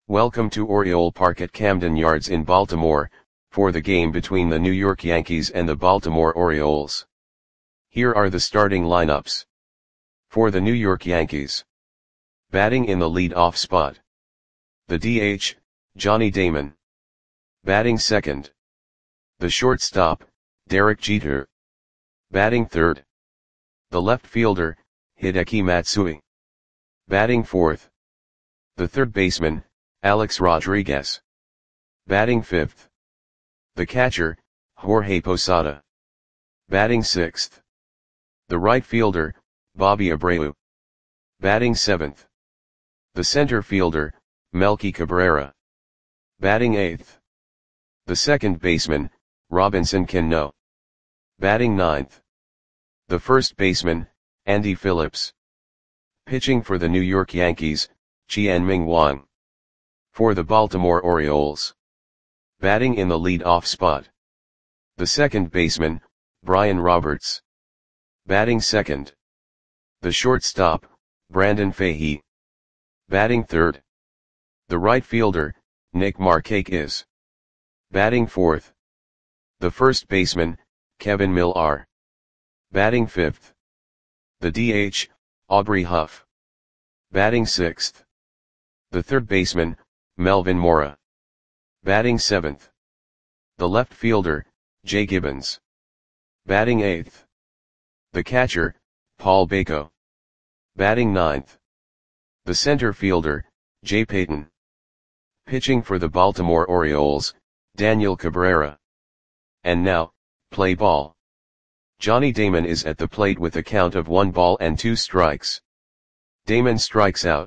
Welcome to Oriole Park at Camden Yards in Baltimore, for the game between the New York Yankees and the Baltimore Orioles. Here are the starting lineups. For the New York Yankees. Batting in the lead-off spot. The DH, Johnny Damon. Batting second. The shortstop, Derek Jeter. Batting third. The left fielder, Hideki Matsui. Batting fourth. The third baseman, Alex Rodriguez. Batting fifth. The catcher, Jorge Posada. Batting sixth. The right fielder, Bobby Abreu. Batting seventh. The center fielder, Melky Cabrera. Batting eighth. The second baseman, Robinson Cano. Batting ninth. The first baseman, Andy Phillips. Pitching for the New York Yankees, Chien-Ming Wang. For the Baltimore Orioles. Batting in the lead-off spot. The second baseman, Brian Roberts. Batting second. The shortstop, Brandon Fahey. Batting third. The right fielder, Nick Markakis. Batting fourth. The first baseman, Kevin Millar. Batting fifth. The DH, Aubrey Huff. Batting sixth. The third baseman, Melvin Mora. Batting seventh. The left fielder, Jay Gibbons. Batting eighth. The catcher, Paul Bako. Batting ninth. The center fielder, Jay Payton. Pitching for the Baltimore Orioles, Daniel Cabrera. And now, play ball. Johnny Damon is at the plate with a count of 1 ball and 2 strikes. Damon strikes out.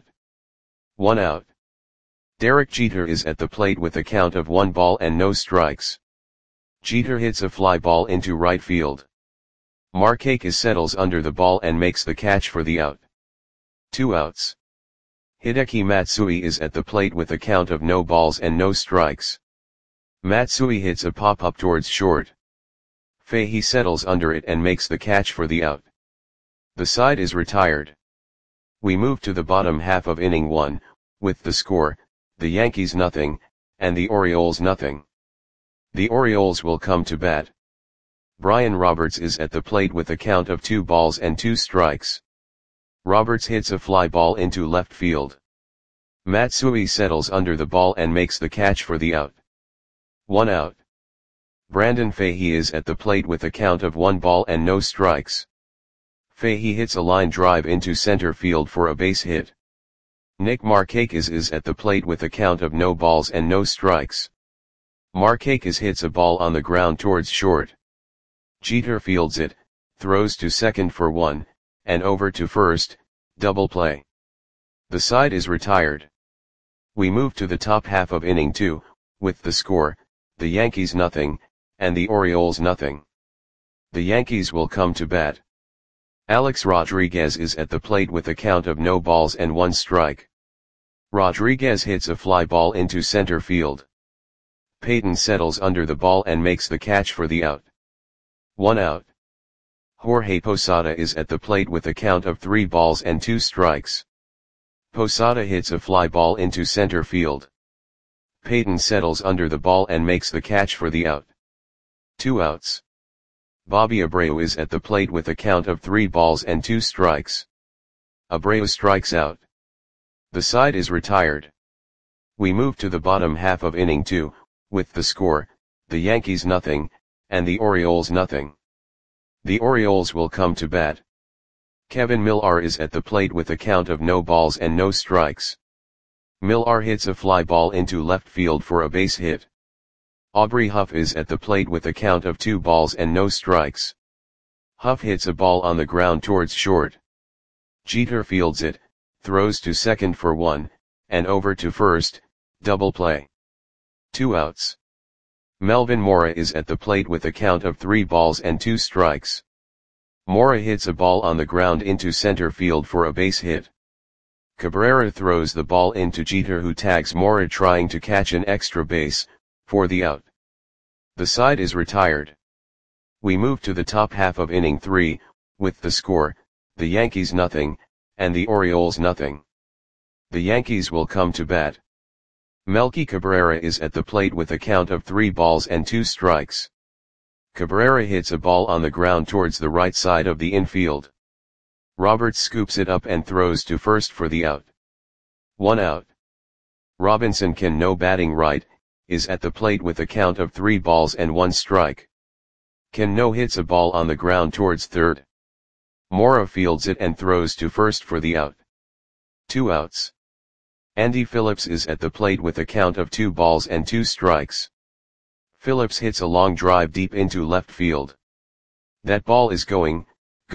1 out. Derek Jeter is at the plate with a count of 1 ball and no strikes. Jeter hits a fly ball into right field. Markakis settles under the ball and makes the catch for the out. 2 outs. Hideki Matsui is at the plate with a count of no balls and no strikes. Matsui hits a pop-up towards short. Fahey settles under it and makes the catch for the out. The side is retired. We move to the bottom half of inning 1, with the score, the Yankees nothing, and the Orioles nothing. The Orioles will come to bat. Brian Roberts is at the plate with a count of 2 balls and 2 strikes. Roberts hits a fly ball into left field. Matsui settles under the ball and makes the catch for the out. 1 out. Brandon Fahey is at the plate with a count of 1 ball and no strikes. Fahey hits a line drive into center field for a base hit. Nick Markakis is at the plate with a count of no balls and no strikes. Markakis hits a ball on the ground towards short. Jeter fields it, throws to second for 1, and over to first, double play. The side is retired. We move to the top half of inning 2, with the score, the Yankees nothing, and the Orioles nothing. The Yankees will come to bat. Alex Rodriguez is at the plate with a count of no balls and 1 strike. Rodriguez hits a fly ball into center field. Payton settles under the ball and makes the catch for the out. 1 out. Jorge Posada is at the plate with a count of 3 balls and 2 strikes. Posada hits a fly ball into center field. Payton settles under the ball and makes the catch for the out. 2 outs. Bobby Abreu is at the plate with a count of 3 balls and 2 strikes. Abreu strikes out. The side is retired. We move to the bottom half of inning 2, with the score, the Yankees nothing, and the Orioles nothing. The Orioles will come to bat. Kevin Millar is at the plate with a count of no balls and no strikes. Millar hits a fly ball into left field for a base hit. Aubrey Huff is at the plate with a count of 2 balls and no strikes. Huff hits a ball on the ground towards short. Jeter fields it, throws to second for 1, and over to first, double play. 2 outs. Melvin Mora is at the plate with a count of 3 balls and 2 strikes. Mora hits a ball on the ground into center field for a base hit. Cabrera throws the ball into Jeter, who tags Mora trying to catch an extra base, for the out. The side is retired. We move to the top half of inning 3, with the score, the Yankees nothing, and the Orioles nothing. The Yankees will come to bat. Melky Cabrera is at the plate with a count of 3 balls and 2 strikes. Cabrera hits a ball on the ground towards the right side of the infield. Roberts scoops it up and throws to first for the out. 1 out. Robinson Cano, batting right, is at the plate with a count of 3 balls and 1 strike. Cano hits a ball on the ground towards third. Mora fields it and throws to first for the out. 2 outs. Andy Phillips is at the plate with a count of 2 balls and 2 strikes. Phillips hits a long drive deep into left field. That ball is going,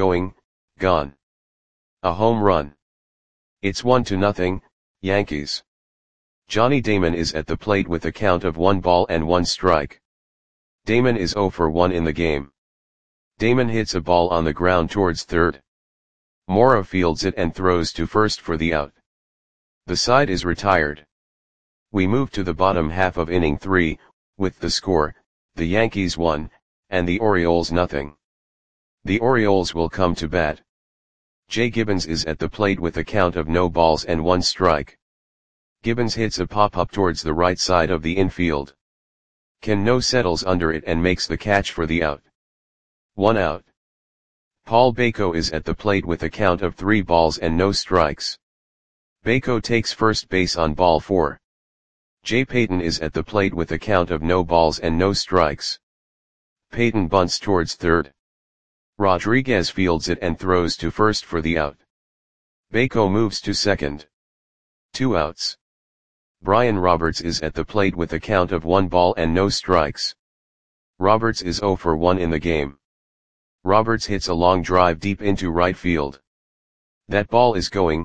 gone. A home run. It's 1-0, Yankees. Johnny Damon is at the plate with a count of 1 ball and 1 strike. Damon is 0 for 1 in the game. Damon hits a ball on the ground towards third. Mora fields it and throws to first for the out. The side is retired. We move to the bottom half of inning 3, with the score, the Yankees 1, and the Orioles 0. The Orioles will come to bat. Jay Gibbons is at the plate with a count of no balls and 1 strike. Gibbons hits a pop-up towards the right side of the infield. Cano settles under it and makes the catch for the out. 1 out. Paul Bako is at the plate with a count of 3 balls and no strikes. Bako takes first base on ball 4. Jay Payton is at the plate with a count of no balls and no strikes. Payton bunts towards third. Rodriguez fields it and throws to first for the out. Bako moves to second. 2 outs. Brian Roberts is at the plate with a count of 1 ball and no strikes. Roberts is 0 for 1 in the game. Roberts hits a long drive deep into right field. That ball is going,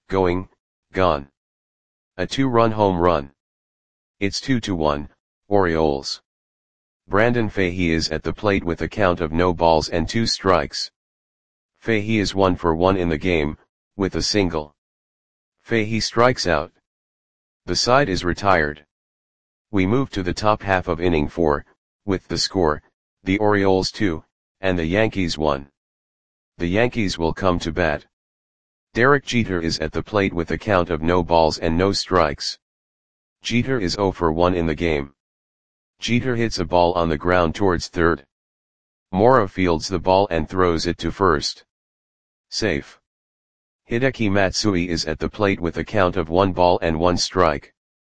gone. A 2-run home run. It's 2-1, Orioles. Brandon Fahey is at the plate with a count of no balls and 2 strikes. Fahey is 1 for 1 in the game, with a single. Fahey strikes out. The side is retired. We move to the top half of inning 4, with the score, the Orioles 2, and the Yankees 1. The Yankees will come to bat. Derek Jeter is at the plate with a count of no balls and no strikes. Jeter is 0 for 1 in the game. Jeter hits a ball on the ground towards third. Mora fields the ball and throws it to first. Safe. Hideki Matsui is at the plate with a count of 1 ball and 1 strike.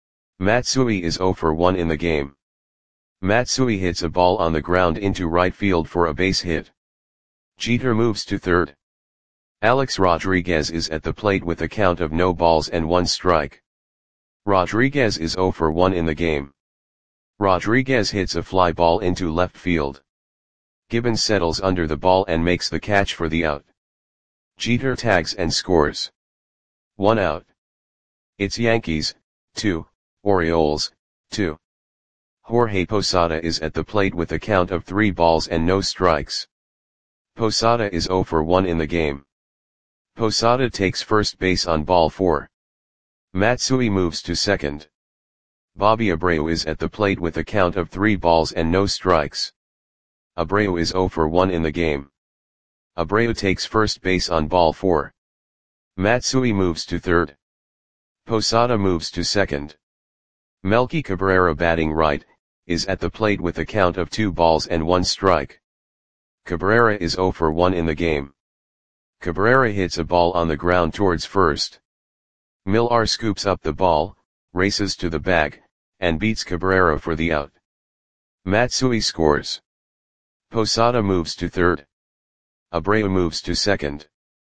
Matsui is 0 for 1 in the game. Matsui hits a ball on the ground into right field for a base hit. Jeter moves to third. Alex Rodriguez is at the plate with a count of no balls and 1 strike. Rodriguez is 0 for 1 in the game. Rodriguez hits a fly ball into left field. Gibbons settles under the ball and makes the catch for the out. Jeter tags and scores. 1 out. It's Yankees, 2, Orioles, 2. Jorge Posada is at the plate with a count of 3 balls and no strikes. Posada is 0 for 1 in the game. Posada takes first base on ball 4. Matsui moves to second. Bobby Abreu is at the plate with a count of 3 balls and no strikes. Abreu is 0 for 1 in the game. Abreu takes first base on ball 4. Matsui moves to third. Posada moves to second. Melky Cabrera, batting right, is at the plate with a count of 2 balls and 1 strike. Cabrera is 0 for 1 in the game. Cabrera hits a ball on the ground towards first. Millar scoops up the ball, races to the bag, and beats Cabrera for the out. Matsui scores. Posada moves to third. Abreu moves to second.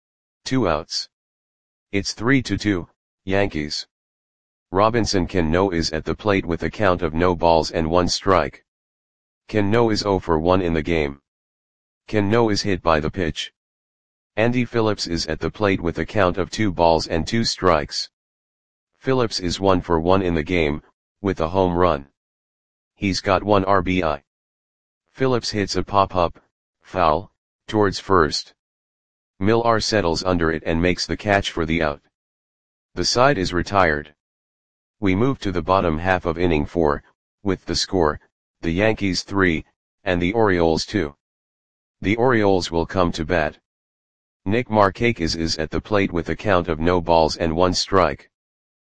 2 outs. It's 3-2, Yankees. Robinson Cano is at the plate with a count of no balls and 1 strike. Cano is 0 for 1 in the game. Cano is hit by the pitch. Andy Phillips is at the plate with a count of 2 balls and 2 strikes. Phillips is 1 for 1 in the game, with a home run. He's got 1 RBI. Phillips hits a pop-up, foul, towards first. Millar settles under it and makes the catch for the out. The side is retired. We move to the bottom half of inning 4, with the score, the Yankees 3, and the Orioles 2. The Orioles will come to bat. Nick Markakis is at the plate with a count of no balls and 1 strike.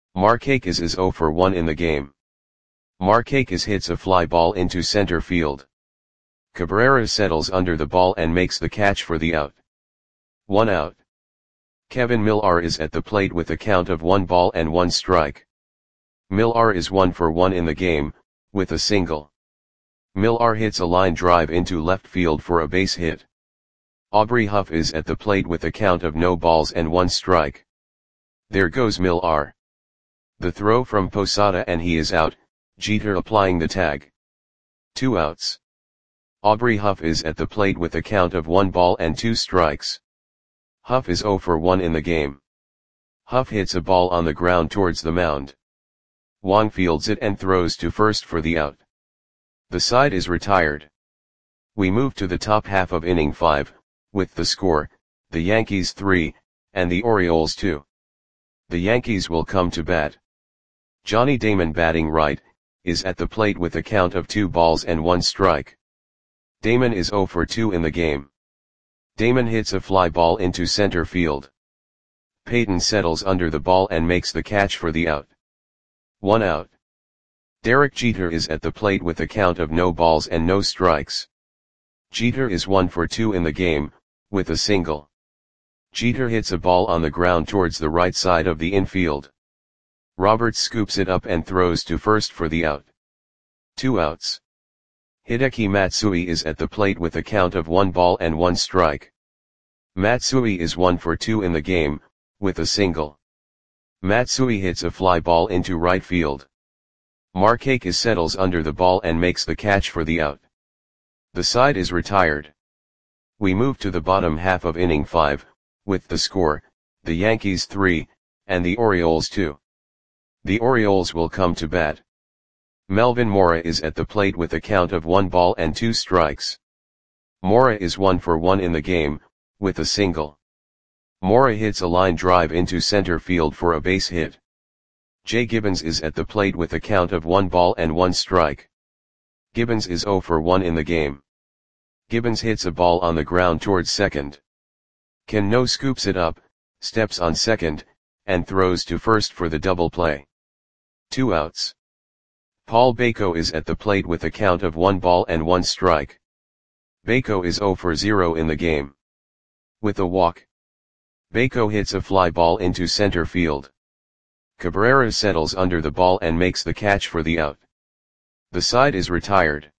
Markakis is 0 for 1 in the game. Markakis hits a fly ball into center field. Cabrera settles under the ball and makes the catch for the out. 1 out. Kevin Millar is at the plate with a count of 1 ball and 1 strike. Millar is 1 for 1 in the game, with a single. Millar hits a line drive into left field for a base hit. Aubrey Huff is at the plate with a count of no balls and 1 strike. There goes Millar. The throw from Posada and he is out, Jeter applying the tag. 2 outs. Aubrey Huff is at the plate with a count of 1 ball and 2 strikes. Huff is 0 for 1 in the game. Huff hits a ball on the ground towards the mound. Wong fields it and throws to first for the out. The side is retired. We move to the top half of inning 5, with the score, the Yankees 3, and the Orioles 2. The Yankees will come to bat. Johnny Damon, batting right, is at the plate with a count of 2 balls and 1 strike. Damon is 0 for 2 in the game. Damon hits a fly ball into center field. Payton settles under the ball and makes the catch for the out. 1 out. Derek Jeter is at the plate with a count of no balls and no strikes. Jeter is 1 for 2 in the game, with a single. Jeter hits a ball on the ground towards the right side of the infield. Roberts scoops it up and throws to first for the out. 2 outs. Hideki Matsui is at the plate with a count of 1 ball and 1 strike. Matsui is 1 for 2 in the game, with a single. Matsui hits a fly ball into right field. Markakis settles under the ball and makes the catch for the out. The side is retired. We move to the bottom half of inning 5, with the score, the Yankees 3, and the Orioles 2. The Orioles will come to bat. Melvin Mora is at the plate with a count of 1 ball and 2 strikes. Mora is 1 for 1 in the game, with a single. Mora hits a line drive into center field for a base hit. Jay Gibbons is at the plate with a count of 1 ball and 1 strike. Gibbons is 0 for 1 in the game. Gibbons hits a ball on the ground towards second. Cano scoops it up, steps on second, and throws to first for the double play. 2 outs. Paul Bako is at the plate with a count of 1 ball and 1 strike. Bako is 0 for 0 in the game. With a walk. Bako hits a fly ball into center field. Cabrera settles under the ball and makes the catch for the out. The side is retired.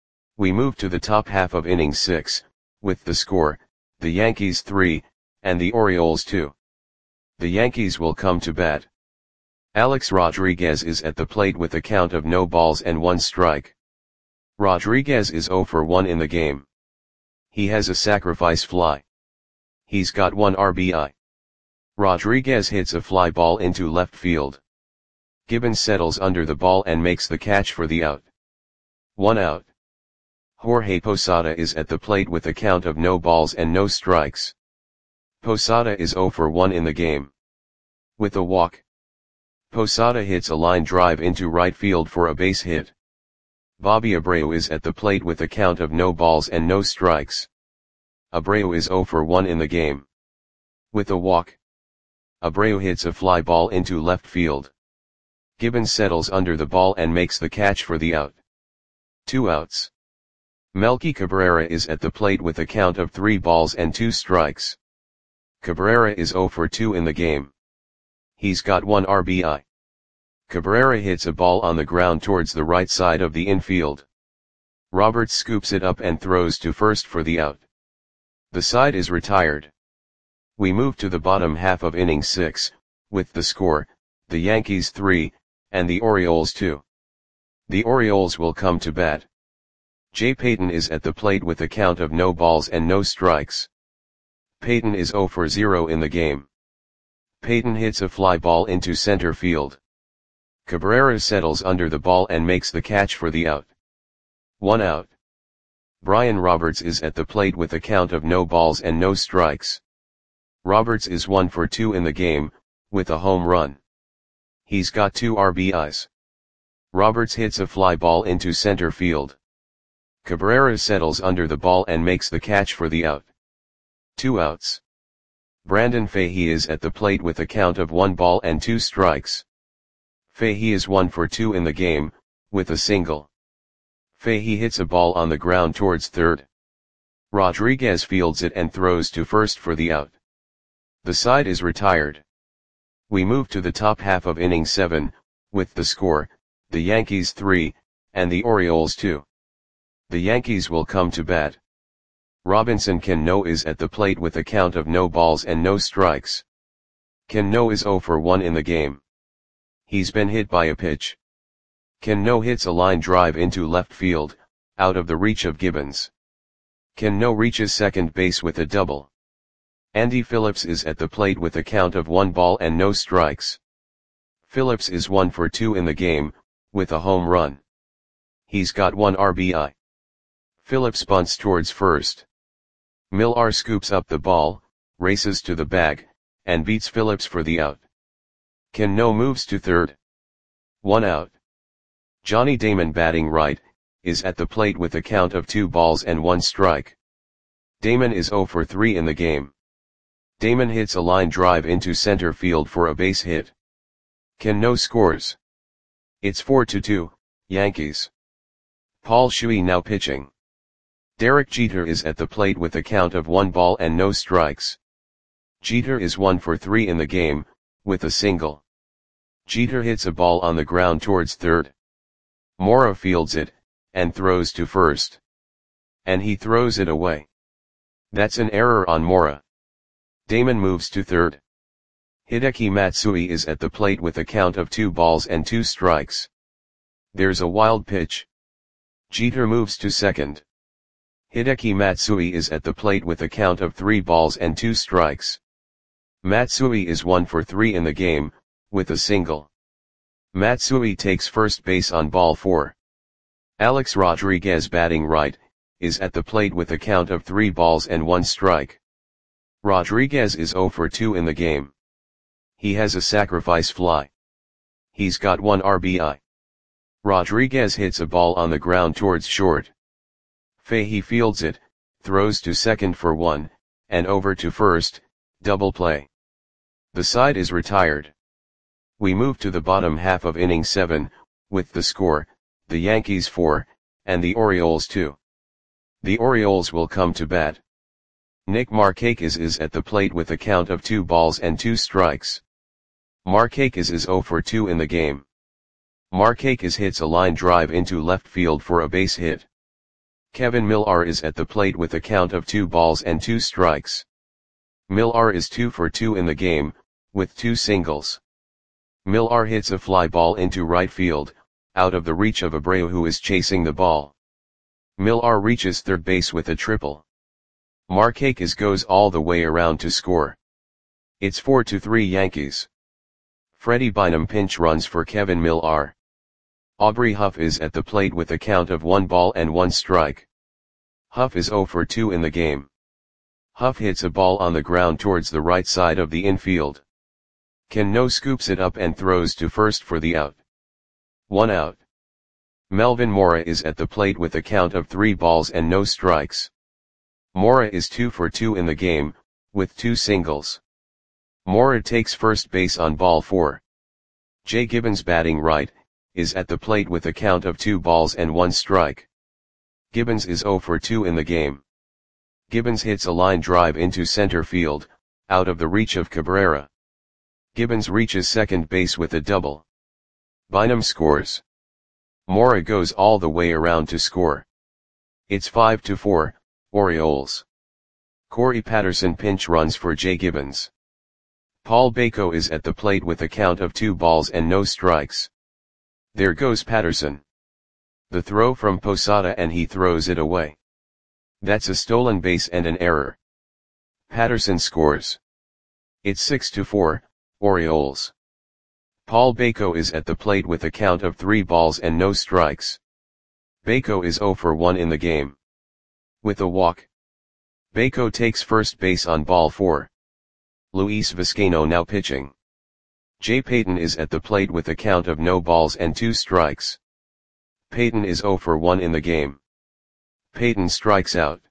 We move to the top half of inning 6, with the score, the Yankees 3, and the Orioles 2. The Yankees will come to bat. Alex Rodriguez is at the plate with a count of no balls and 1 strike. Rodriguez is 0 for 1 in the game. He has a sacrifice fly. He's got 1 RBI. Rodriguez hits a fly ball into left field. Gibbons settles under the ball and makes the catch for the out. 1 out. Jorge Posada is at the plate with a count of no balls and no strikes. Posada is 0 for 1 in the game. With a walk. Posada hits a line drive into right field for a base hit. Bobby Abreu is at the plate with a count of no balls and no strikes. Abreu is 0 for 1 in the game. With a walk. Abreu hits a fly ball into left field. Gibbons settles under the ball and makes the catch for the out. 2 outs. Melky Cabrera is at the plate with a count of 3 balls and 2 strikes. Cabrera is 0 for 2 in the game. He's got 1 RBI. Cabrera hits a ball on the ground towards the right side of the infield. Roberts scoops it up and throws to first for the out. The side is retired. We move to the bottom half of inning 6, with the score, the Yankees 3, and the Orioles 2. The Orioles will come to bat. Jay Payton is at the plate with a count of no balls and no strikes. Payton is 0 for 0 in the game. Payton hits a fly ball into center field. Cabrera settles under the ball and makes the catch for the out. 1 out. Brian Roberts is at the plate with a count of no balls and no strikes. Roberts is 1 for 2 in the game, with a home run. He's got 2 RBIs. Roberts hits a fly ball into center field. Cabrera settles under the ball and makes the catch for the out. 2 outs. Brandon Fahey is at the plate with a count of 1 ball and 2 strikes. Fahey is 1 for 2 in the game, with a single. Fahey hits a ball on the ground towards third. Rodriguez fields it and throws to first for the out. The side is retired. We move to the top half of inning 7, with the score, the Yankees 3, and the Orioles 2. The Yankees will come to bat. Robinson Cano is at the plate with a count of no balls and no strikes. Cano is 0 for 1 in the game. He's been hit by a pitch. Cano hits a line drive into left field, out of the reach of Gibbons. Cano reaches second base with a double. Andy Phillips is at the plate with a count of 1 ball and no strikes. Phillips is 1 for 2 in the game, with a home run. He's got 1 RBI. Phillips bunts towards first. Millar scoops up the ball, races to the bag, and beats Phillips for the out. Cano moves to third. 1 out. Johnny Damon, batting right, is at the plate with a count of 2 balls and 1 strike. Damon is 0 for 3 in the game. Damon hits a line drive into center field for a base hit. Cano scores. It's 4-2, Yankees. Paul Shuey now pitching. Derek Jeter is at the plate with a count of 1 ball and no strikes. Jeter is 1 for 3 in the game, with a single. Jeter hits a ball on the ground towards third. Mora fields it, and throws to first. And he throws it away. That's an error on Mora. Damon moves to third. Hideki Matsui is at the plate with a count of 2 balls and 2 strikes. There's a wild pitch. Jeter moves to second. Hideki Matsui is at the plate with a count of 3 balls and 2 strikes. Matsui is 1 for 3 in the game, with a single. Matsui takes first base on ball 4. Alex Rodriguez, batting right, is at the plate with a count of 3 balls and 1 strike. Rodriguez is 0 for 2 in the game. He has a sacrifice fly. He's got 1 RBI. Rodriguez hits a ball on the ground towards short. Fahey fields it, throws to second for 1, and over to first, double play. The side is retired. We move to the bottom half of inning 7, with the score, the Yankees 4, and the Orioles 2. The Orioles will come to bat. Nick Markakis is at the plate with a count of 2 balls and 2 strikes. Markakis is 0 for 2 in the game. Markakis hits a line drive into left field for a base hit. Kevin Millar is at the plate with a count of 2 balls and 2 strikes. Millar is 2 for 2 in the game, with 2 singles. Millar hits a fly ball into right field, out of the reach of Abreu, who is chasing the ball. Millar reaches third base with a triple. Markakis goes all the way around to score. It's 4-3 Yankees. Freddie Bynum pinch runs for Kevin Millar. Aubrey Huff is at the plate with a count of 1 ball and 1 strike. Huff is 0 for 2 in the game. Huff hits a ball on the ground towards the right side of the infield. Cano scoops it up and throws to first for the out. 1 out. Melvin Mora is at the plate with a count of 3 balls and no strikes. Mora is 2 for 2 in the game, with 2 singles. Mora takes first base on ball 4. Jay Gibbons, batting right, is at the plate with a count of 2 balls and 1 strike. Gibbons is 0 for 2 in the game. Gibbons hits a line drive into center field, out of the reach of Cabrera. Gibbons reaches second base with a double. Bynum scores. Mora goes all the way around to score. It's 5-4, Orioles. Corey Patterson pinch runs for Jay Gibbons. Paul Bako is at the plate with a count of 2 balls and no strikes. There goes Patterson. The throw from Posada, and he throws it away. That's a stolen base and an error. Patterson scores. It's 6-4, Orioles. Paul Bako is at the plate with a count of 3 balls and no strikes. Bako is 0 for 1 in the game. With a walk. Bako takes first base on ball 4. Luis Vizcaino now pitching. Jay Payton is at the plate with a count of no balls and 2 strikes. Payton is 0 for 1 in the game. Payton strikes out.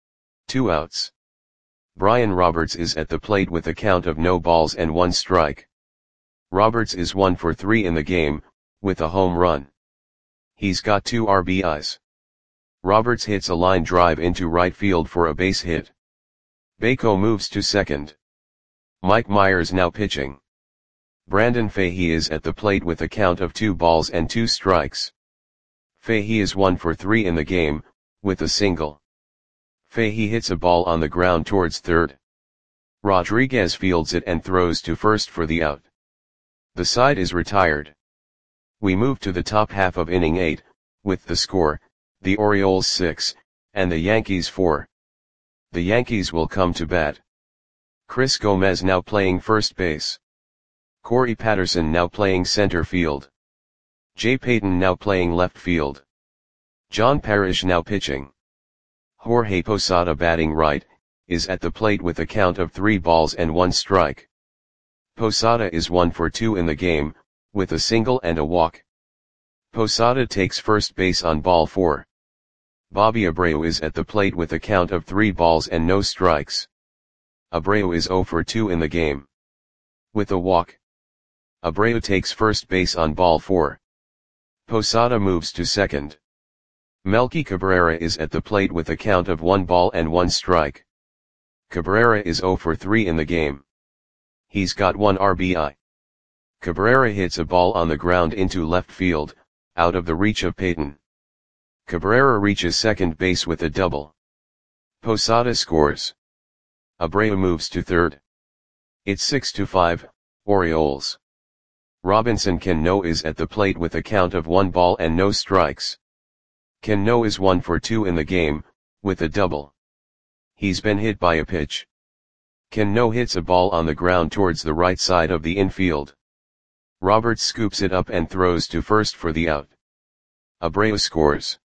2 outs. Brian Roberts is at the plate with a count of no balls and 1 strike. Roberts is 1 for 3 in the game, with a home run. He's got 2 RBIs. Roberts hits a line drive into right field for a base hit. Baco moves to second. Mike Myers now pitching. Brandon Fahey is at the plate with a count of 2 balls and 2 strikes. Fahey is 1 for 3 in the game, with a single. Fahey hits a ball on the ground towards third. Rodriguez fields it and throws to first for the out. The side is retired. We move to the top half of inning 8, with the score, the Orioles 6, and the Yankees 4. The Yankees will come to bat. Chris Gomez now playing first base. Corey Patterson now playing center field. Jay Payton now playing left field. John Parrish now pitching. Jorge Posada batting right, is at the plate with a count of 3 balls and 1 strike. Posada is 1 for 2 in the game, with a single and a walk. Posada takes first base on ball 4. Bobby Abreu is at the plate with a count of 3 balls and no strikes. Abreu is 0 for 2 in the game. With a walk. Abreu takes first base on ball 4. Posada moves to second. Melky Cabrera is at the plate with a count of 1 ball and 1 strike. Cabrera is 0 for 3 in the game. He's got 1 RBI. Cabrera hits a ball on the ground into left field, out of the reach of Payton. Cabrera reaches second base with a double. Posada scores. Abreu moves to third. It's 6-5, Orioles. Robinson Cano is at the plate with a count of 1 ball and no strikes. Cano is 1 for 2 in the game, with a double. He's been hit by a pitch. Cano hits a ball on the ground towards the right side of the infield. Roberts scoops it up and throws to first for the out. Abreu scores.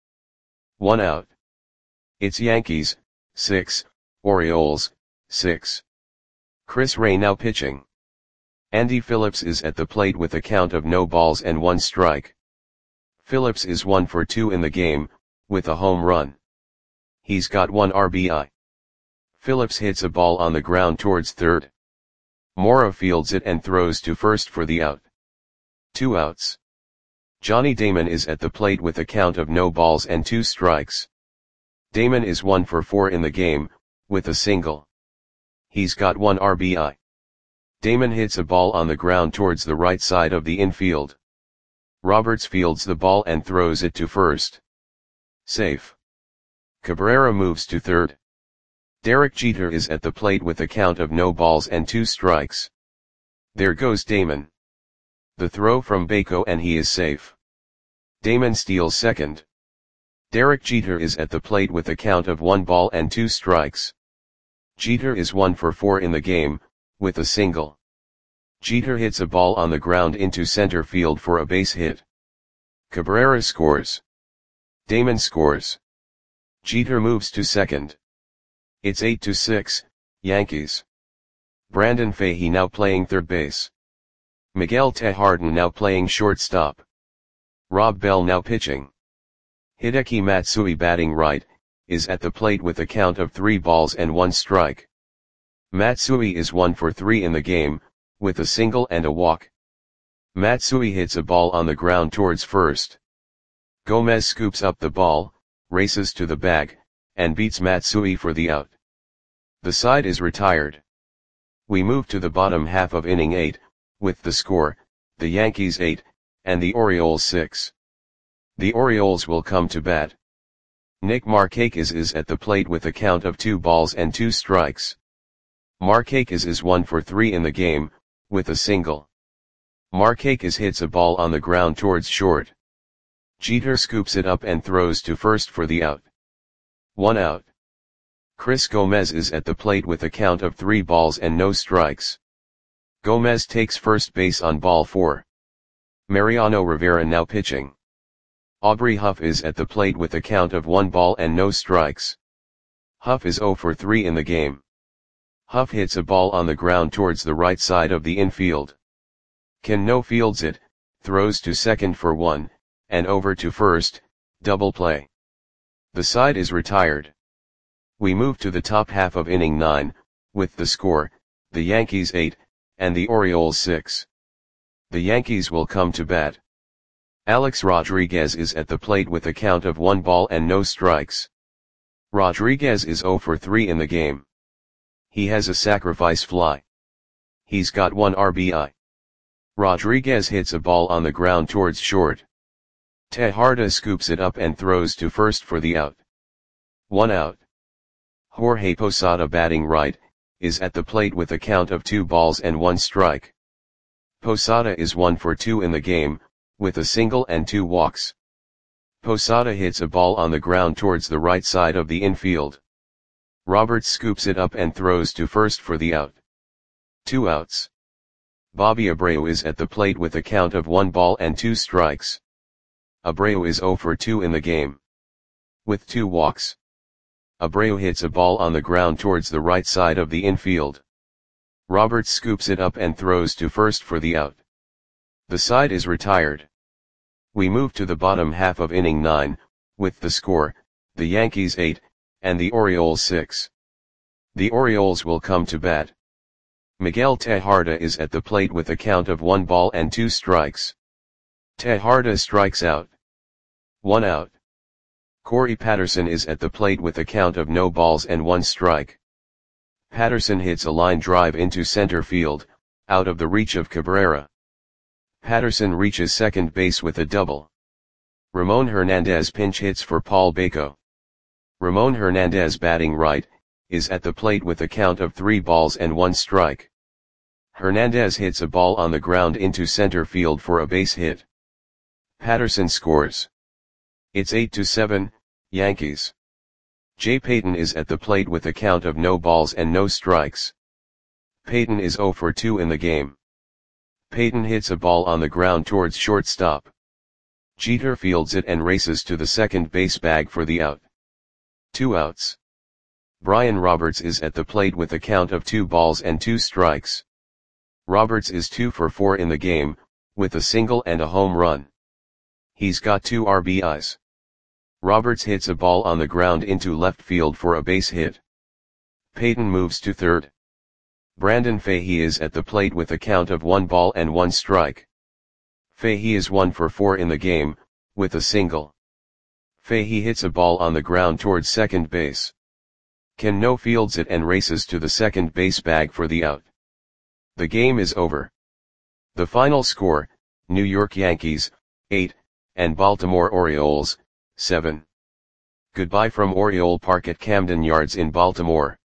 1 out. It's Yankees, 6, Orioles, 6. Chris Ray now pitching. Andy Phillips is at the plate with a count of no balls and 1 strike. Phillips is 1 for 2 in the game, with a home run. He's got 1 RBI. Phillips hits a ball on the ground towards third. Mora fields it and throws to first for the out. 2 outs. Johnny Damon is at the plate with a count of no balls and 2 strikes. Damon is 1 for 4 in the game, with a single. He's got 1 RBI. Damon hits a ball on the ground towards the right side of the infield. Roberts fields the ball and throws it to first. Safe. Cabrera moves to third. Derek Jeter is at the plate with a count of no balls and 2 strikes. There goes Damon. The throw from Baco and he is safe. Damon steals second. Derek Jeter is at the plate with a count of 1 ball and 2 strikes. Jeter is 1 for 4 in the game, with a single. Jeter hits a ball on the ground into center field for a base hit. Cabrera scores. Damon scores. Jeter moves to second. It's 8-6, Yankees. Brandon Fahey now playing third base. Miguel Tejarden now playing shortstop. Rob Bell now pitching. Hideki Matsui batting right, is at the plate with a count of 3 balls and 1 strike. Matsui is 1 for 3 in the game, with a single and a walk. Matsui hits a ball on the ground towards first. Gomez scoops up the ball, races to the bag, and beats Matsui for the out. The side is retired. We move to the bottom half of inning 8, with the score, the Yankees 8, and the Orioles 6. The Orioles will come to bat. Nick Markakis is at the plate with a count of 2 balls and 2 strikes. Markakis is 1 for 3 in the game, with a single. Markakis hits a ball on the ground towards short. Jeter scoops it up and throws to first for the out. 1 out. Chris Gomez is at the plate with a count of 3 balls and no strikes. Gomez takes first base on ball 4. Mariano Rivera now pitching. Aubrey Huff is at the plate with a count of 1 ball and no strikes. Huff is 0 for 3 in the game. Huff hits a ball on the ground towards the right side of the infield. Cano fields it, throws to second for 1, and over to first, double play. The side is retired. We move to the top half of inning 9, with the score, the Yankees 8, and the Orioles 6. The Yankees will come to bat. Alex Rodriguez is at the plate with a count of 1 ball and no strikes. Rodriguez is 0 for 3 in the game. He has a sacrifice fly. He's got 1 RBI. Rodriguez hits a ball on the ground towards short. Tejada scoops it up and throws to first for the out. 1 out. Jorge Posada, batting right, is at the plate with a count of 2 balls and 1 strike. Posada is 1 for 2 in the game, with a single and 2 walks. Posada hits a ball on the ground towards the right side of the infield. Roberts scoops it up and throws to first for the out. 2 outs. Bobby Abreu is at the plate with a count of 1 ball and 2 strikes. Abreu is 0 for 2 in the game. With 2 walks. Abreu hits a ball on the ground towards the right side of the infield. Roberts scoops it up and throws to first for the out. The side is retired. We move to the bottom half of inning 9, with the score, the Yankees 8, and the Orioles 6. The Orioles will come to bat. Miguel Tejada is at the plate with a count of 1 ball and 2 strikes. Tejada strikes out. 1 out. Corey Patterson is at the plate with a count of no balls and 1 strike. Patterson hits a line drive into center field, out of the reach of Cabrera. Patterson reaches second base with a double. Ramon Hernandez pinch hits for Paul Baco. Ramon Hernandez, batting right, is at the plate with a count of 3 balls and 1 strike. Hernandez hits a ball on the ground into center field for a base hit. Patterson scores. It's 8-7, Yankees. Jay Payton is at the plate with a count of no balls and no strikes. Payton is 0 for 2 in the game. Payton hits a ball on the ground towards shortstop. Jeter fields it and races to the second base bag for the out. 2 outs. Brian Roberts is at the plate with a count of 2 balls and 2 strikes. Roberts is 2 for 4 in the game, with a single and a home run. He's got 2 RBIs. Roberts hits a ball on the ground into left field for a base hit. Payton moves to third. Brandon Fahey is at the plate with a count of 1 ball and 1 strike. Fahey is 1 for 4 in the game, with a single. Fahey hits a ball on the ground towards second base. Cano fields it and races to the second base bag for the out. The game is over. The final score, New York Yankees, 8, and Baltimore Orioles, 7. Goodbye from Oriole Park at Camden Yards in Baltimore.